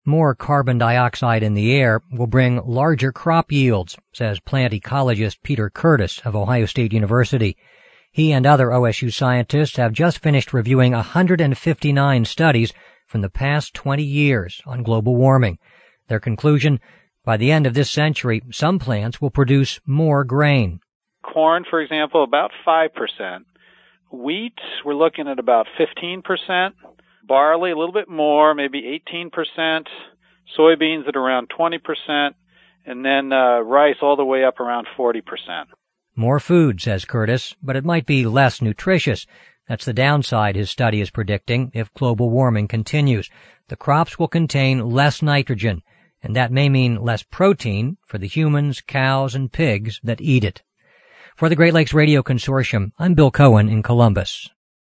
More carbon dioxide in the air will bring larger crop yields, says plant ecologist Peter Curtis of Ohio State University. He and other OSU scientists have just finished reviewing 159 studies from the past 20 years on global warming. Their conclusion, by the end of this century, some plants will produce more grain. Corn, for example, about 5%. Wheat, we're looking at about 15%. Barley, a little bit more, maybe 18%. Soybeans at around 20%. And then rice all the way up around 40%. More food, says Curtis, but it might be less nutritious. That's the downside his study is predicting if global warming continues. The crops will contain less nitrogen, and that may mean less protein for the humans, cows, and pigs that eat it. For the Great Lakes Radio Consortium, I'm Bill Cohen in Columbus.